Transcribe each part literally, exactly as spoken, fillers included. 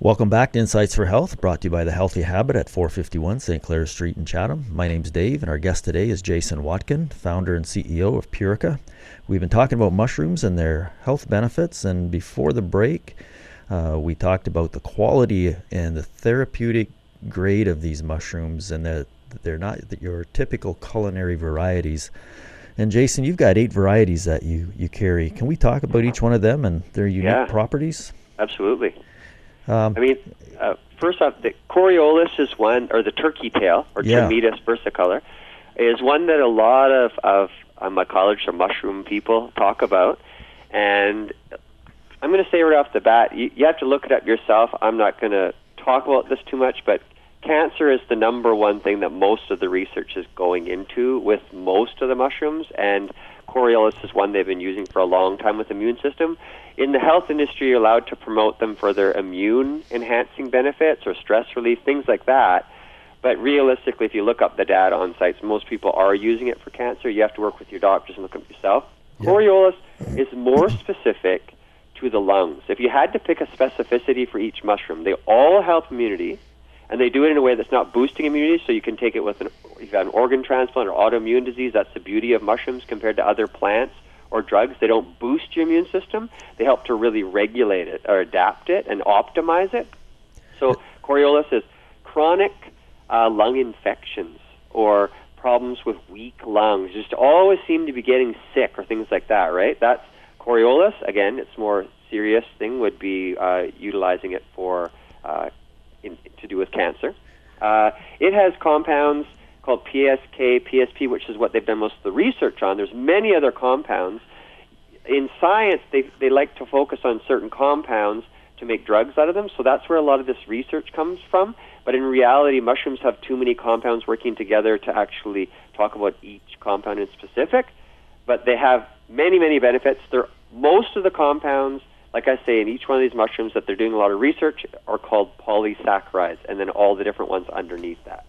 Welcome back to Insights for Health, brought to you by The Healthy Habit at four fifty-one Saint Clair Street in Chatham. My name's Dave, and our guest today is Jason Watkin, founder and C E O of Purica. We've been talking about mushrooms and their health benefits, and before the break, uh, we talked about the quality and the therapeutic grade of these mushrooms, and that they're not your typical culinary varieties. And Jason, you've got eight varieties that you, you carry. Can we talk about each one of them and their unique yeah, properties? Absolutely. Um, I mean, uh, first off, the Coriolis is one, or the turkey tail, or yeah. Termitas versicolor, is one that a lot of, of uh, mycologists or mushroom people talk about. And I'm going to say right off the bat, you, you have to look it up yourself. I'm not going to talk about this too much, but cancer is the number one thing that most of the research is going into with most of the mushrooms, and Coriolis is one they've been using for a long time with the immune system. In the health industry, you're allowed to promote them for their immune-enhancing benefits or stress relief, things like that. But realistically, if you look up the data on sites, most people are using it for cancer. You have to work with your doctors and look up yourself. Yeah. Coriolis is more specific to the lungs. If you had to pick a specificity for each mushroom, they all help immunity, and they do it in a way that's not boosting immunity, so you can take it with an, if you have an organ transplant or autoimmune disease. That's the beauty of mushrooms compared to other plants or drugs. They don't boost your immune system. They help to really regulate it or adapt it and optimize it. So Coriolis is chronic uh, lung infections or problems with weak lungs. Just always seem to be getting sick or things like that, right? That's Coriolis. Again, its more serious thing would be uh, utilizing it for uh, in, to do with cancer. Uh, it has compounds called P S K, P S P, which is what they've done most of the research on. There's many other compounds. In science, they they like to focus on certain compounds to make drugs out of them, so that's where a lot of this research comes from. But in reality, mushrooms have too many compounds working together to actually talk about each compound in specific. But they have many, many benefits. They're, most of the compounds, like I say, in each one of these mushrooms that they're doing a lot of research are called polysaccharides, and then all the different ones underneath that.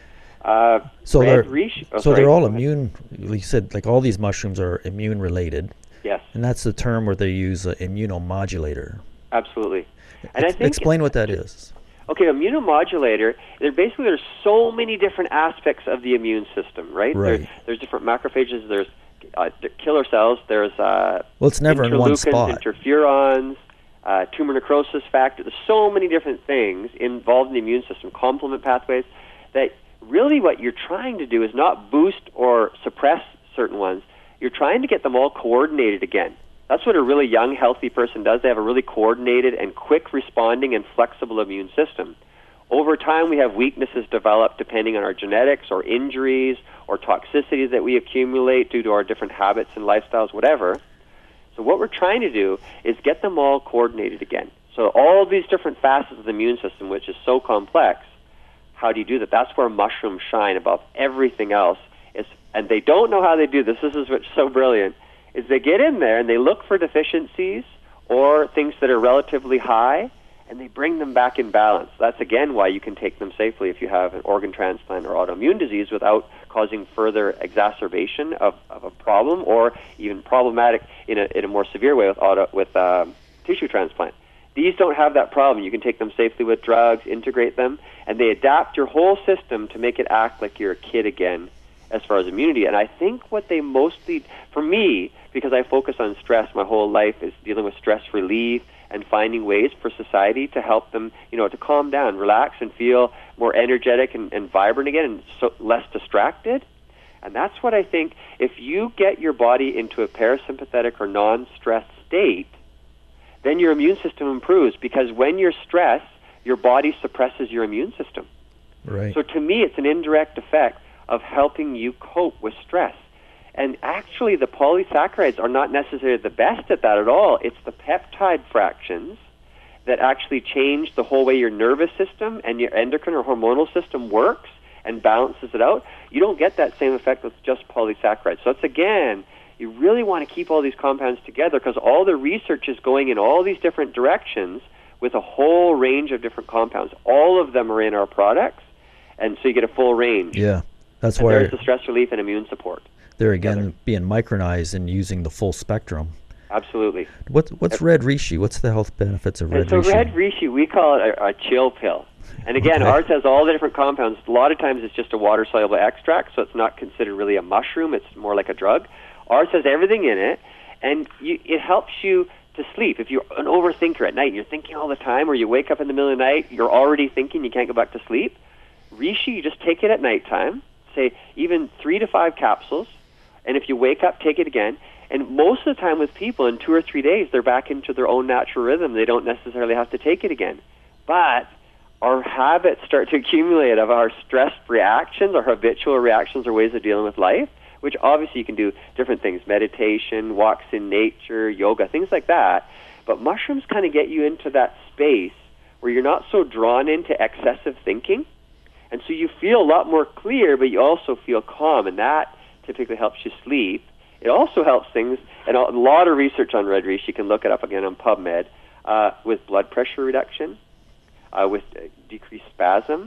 Uh, so they're, reish, oh, so sorry, they're all immune. You said like all these mushrooms are immune related. Yes. And that's the term where they use an immunomodulator. Absolutely. And Ex- I think explain what that is. Okay, immunomodulator, they're basically there's so many different aspects of the immune system, right? Right. There, there's different macrophages, there's uh, killer cells, there's uh, well, it's never in one spot. Interferons, uh, tumor necrosis factor. There's so many different things involved in the immune system, complement pathways, that really what you're trying to do is not boost or suppress certain ones. You're trying to get them all coordinated again. That's what a really young, healthy person does. They have a really coordinated and quick responding and flexible immune system. Over time, we have weaknesses develop depending on our genetics or injuries or toxicities that we accumulate due to our different habits and lifestyles, whatever. So what we're trying to do is get them all coordinated again. So all these different facets of the immune system, which is so complex, how do you do that? That's where mushrooms shine above everything else. It's, and they don't know how they do this. This is what's so brilliant, is they get in there and they look for deficiencies or things that are relatively high, and they bring them back in balance. That's, again, why you can take them safely if you have an organ transplant or autoimmune disease without causing further exacerbation of, of a problem or even problematic in a, in a more severe way with, auto, with um, tissue transplant. These don't have that problem. You can take them safely with drugs, integrate them, and they adapt your whole system to make it act like you're a kid again as far as immunity. And I think what they mostly, for me, because I focus on stress my whole life, is dealing with stress relief and finding ways for society to help them, you know, to calm down, relax, and feel more energetic and, and vibrant again and so less distracted. And that's what I think, if you get your body into a parasympathetic or non-stress state, then your immune system improves, because when you're stressed, your body suppresses your immune system. Right. So to me, it's an indirect effect of helping you cope with stress. And actually, the polysaccharides are not necessarily the best at that at all. It's the peptide fractions that actually change the whole way your nervous system and your endocrine or hormonal system works and balances it out. You don't get that same effect with just polysaccharides. So it's, again, you really want to keep all these compounds together, because all the research is going in all these different directions with a whole range of different compounds. All of them are in our products, and so you get a full range. Yeah, that's and why there's the stress relief and immune support. They're, again, together. being micronized and using the full spectrum. Absolutely. What's what's red reishi? What's the health benefits of red and so reishi? red reishi, we call it a, a chill pill. And again, Okay. ours has all the different compounds. A lot of times it's just a water-soluble extract, so it's not considered really a mushroom. It's more like a drug. Ours has everything in it, and you, it helps you to sleep. If you're an overthinker at night and you're thinking all the time, or you wake up in the middle of the night, you're already thinking, you can't go back to sleep, reishi, you just take it at nighttime, say even three to five capsules, and if you wake up, take it again. And most of the time with people, in two or three days, they're back into their own natural rhythm. They don't necessarily have to take it again. But our habits start to accumulate of our stress reactions, our habitual reactions or ways of dealing with life, which obviously you can do different things, meditation, walks in nature, yoga, things like that. But mushrooms kind of get you into that space where you're not so drawn into excessive thinking. And so you feel a lot more clear, but you also feel calm, and that typically helps you sleep. It also helps things, and a lot of research on red reishi, you can look it up again on PubMed, uh, with blood pressure reduction, uh, with uh, decreased spasm,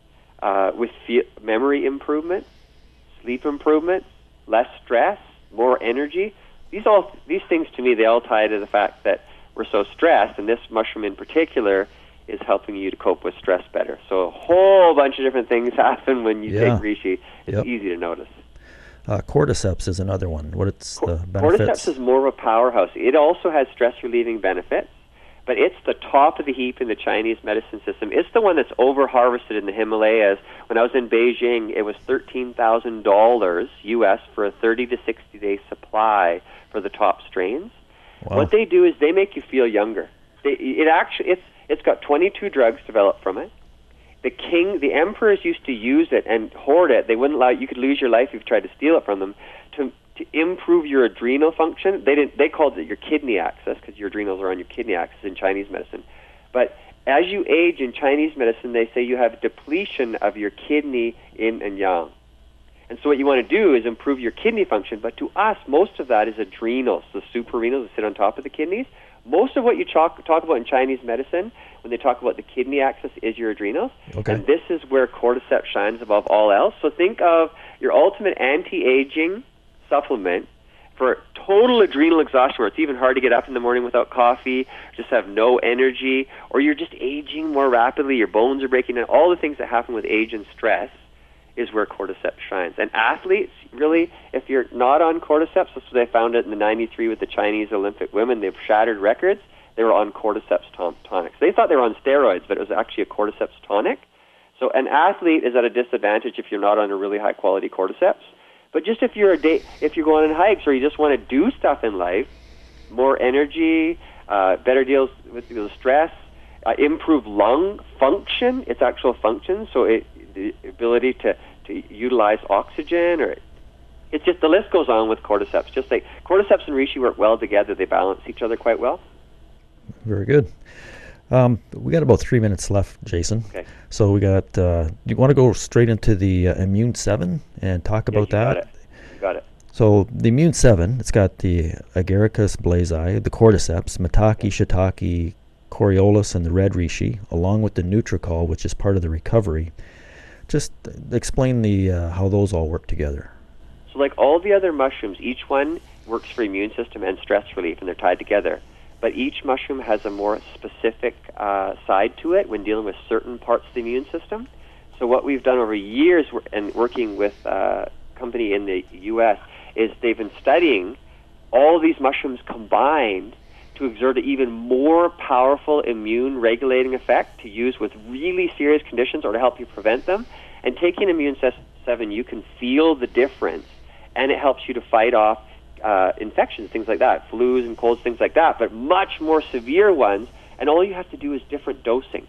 uh, with fe- memory improvement, sleep improvement, less stress, more energy. These all these things, to me, they all tie to the fact that we're so stressed, and this mushroom in particular is helping you to cope with stress better. So a whole bunch of different things happen when you Yeah. take reishi. It's Yep. easy to notice. Uh, cordyceps is another one. What's the Cordyceps benefits? is more of a powerhouse. It also has stress-relieving benefits, but it's the top of the heap in the Chinese medicine system. It's the one that's over-harvested in the Himalayas. When I was in Beijing, it was thirteen thousand dollars U S for a thirty to sixty day supply for the top strains. Wow. What they do is they make you feel younger. They, it actually, it's it's got twenty-two drugs developed from it. The king, the emperors used to use it and hoard it. They wouldn't allow you could lose your life if you tried to steal it from them. To to improve your adrenal function, they didn't. They called it your kidney axis because your adrenals are on your kidney axis in Chinese medicine. But as you age in Chinese medicine, they say you have depletion of your kidney yin and yang. And so what you want to do is improve your kidney function. But to us, most of that is adrenals, the suprarenals that sit on top of the kidneys. Most of what you talk, talk about in Chinese medicine, when they talk about the kidney axis, is your adrenals. Okay. And this is where cordyceps shines above all else. So think of your ultimate anti-aging supplement for total adrenal exhaustion, where it's even hard to get up in the morning without coffee, just have no energy, or you're just aging more rapidly, your bones are breaking down, all the things that happen with age and stress is where cordyceps shines. And athletes, really, if you're not on cordyceps, that's what they found it in the ninety-three with the Chinese Olympic women. They've shattered records. They were on cordyceps ton- tonics. They thought they were on steroids, but it was actually a cordyceps tonic. So an athlete is at a disadvantage if you're not on a really high-quality cordyceps. But just if you're a day, if you're going on hikes or you just want to do stuff in life, more energy, uh, better deals with the stress, uh, improve lung function, its actual function, so it, the ability to, to utilize oxygen, or it's just the list goes on with cordyceps. Just like cordyceps and reishi work well together, they balance each other quite well. Very good. Um, we got about three minutes left, Jason. Okay. So we got. Uh, do you want to go straight into the uh, Immune Seven and talk Yes, about you that? Got it. You got it. So the Immune Seven, it's got the Agaricus blazei, the cordyceps, maitake, shiitake, Coriolis, and the red reishi, along with the Nutricol, which is part of the recovery. Just explain the uh, how those all work together. So like all the other mushrooms, each one works for immune system and stress relief, and they're tied together. But each mushroom has a more specific uh, side to it when dealing with certain parts of the immune system. So what we've done over years and working with a company in the U S is they've been studying all these mushrooms combined to exert an even more powerful immune regulating effect to use with really serious conditions or to help you prevent them. And taking Immune seven, you can feel the difference, and it helps you to fight off uh, infections, things like that, flus and colds, things like that, but much more severe ones, and all you have to do is different dosing.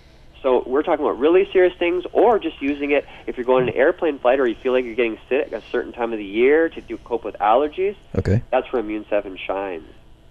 So we're talking about really serious things, or just using it if you're going on an airplane flight or you feel like you're getting sick at a certain time of the year to do cope with allergies. Okay. That's where Immune seven shines.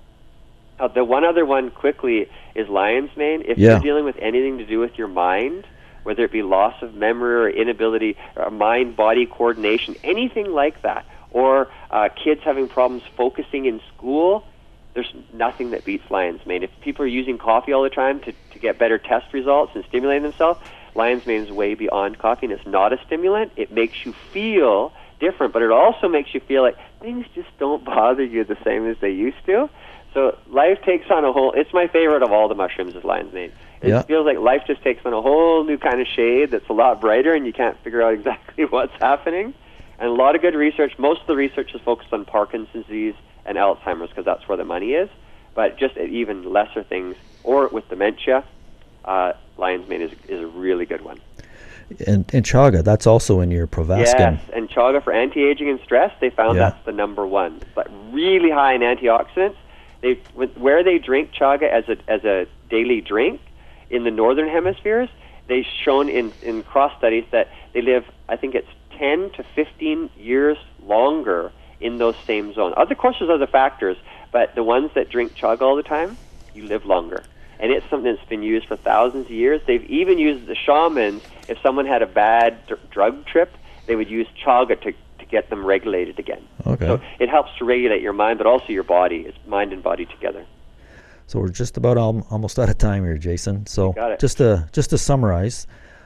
Uh, the one other one quickly is lion's mane. If Yeah. you're dealing with anything to do with your mind, whether it be loss of memory or inability, or mind-body coordination, anything like that, or uh, kids having problems focusing in school, there's nothing that beats lion's mane. If people are using coffee all the time to, to get better test results and stimulating themselves, lion's mane is way beyond coffee, and it's not a stimulant. It makes you feel different, but it also makes you feel like things just don't bother you the same as they used to. So life takes on a whole, it's my favorite of all the mushrooms is lion's mane. It Yeah. feels like life just takes on a whole new kind of shade that's a lot brighter and you can't figure out exactly what's happening. And a lot of good research, most of the research is focused on Parkinson's disease and Alzheimer's because that's where the money is. But just at even lesser things, or with dementia, uh, lion's mane is, is a really good one. And, and chaga, that's also in your Provaskin. Yes, and chaga for anti-aging and stress, they found Yeah. that's the number one. But really high in antioxidants. They where they drink chaga as a as a daily drink in the northern hemispheres, they've shown in, in cross studies that they live, I think it's ten to fifteen years longer in those same zones. Other, of course, there's other factors, but the ones that drink chaga all the time, you live longer. And it's something that's been used for thousands of years. They've even used the shamans. If someone had a bad d- drug trip, they would use chaga to, to get them regulated again. Okay. So it helps to regulate your mind, but also your body. It's mind and body together. So we're just about al- almost out of time here, Jason. So Got it. just to just to summarize,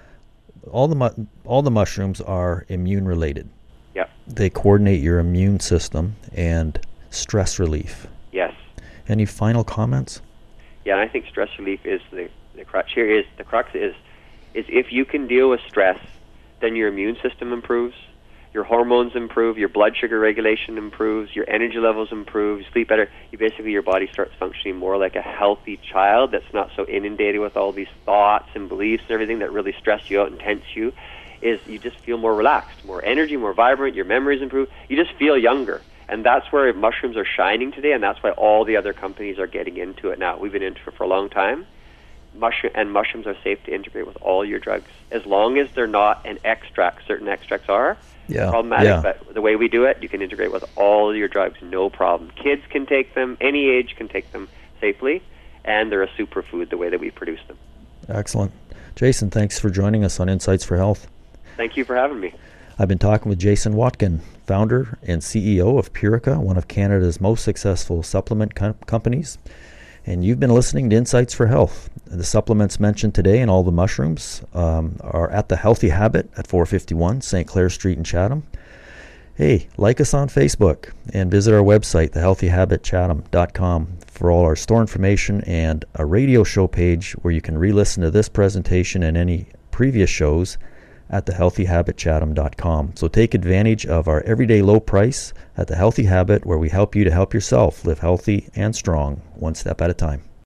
all the mu- all the mushrooms are immune related. Yep. They coordinate your immune system and stress relief. Yes. Any final comments? Yeah, and I think stress relief is the, the crux here. Is the crux is is if you can deal with stress, then your immune system improves, your hormones improve, your blood sugar regulation improves, your energy levels improve, you sleep better. You basically your body starts functioning more like a healthy child that's not so inundated with all these thoughts and beliefs and everything that really stress you out and tense you. Is you just feel more relaxed, more energy, more vibrant. Your memories improve. You just feel younger. And that's where mushrooms are shining today, and that's why all the other companies are getting into it now. We've been into it for a long time. Mushroom and mushrooms are safe to integrate with all your drugs, as long as they're not an extract. Certain extracts are Yeah. problematic, Yeah. but the way we do it, you can integrate with all your drugs, no problem. Kids can take them, any age can take them safely, and they're a superfood the way that we produce them. Excellent. Jason, thanks for joining us on Insights for Health. Thank you for having me. I've been talking with Jason Watkin, founder and C E O of Purica, one of Canada's most successful supplement com- companies. And you've been listening to Insights for Health. The supplements mentioned today and all the mushrooms um, are at the Healthy Habit at four fifty-one Saint Clair Street in Chatham. Hey, like us on Facebook and visit our website, the healthy habit chatham dot com, for all our store information and a radio show page where you can re-listen to this presentation and any previous shows at the healthy habit chatham dot com. So take advantage of our everyday low price at The Healthy Habit, where we help you to help yourself live healthy and strong, one step at a time.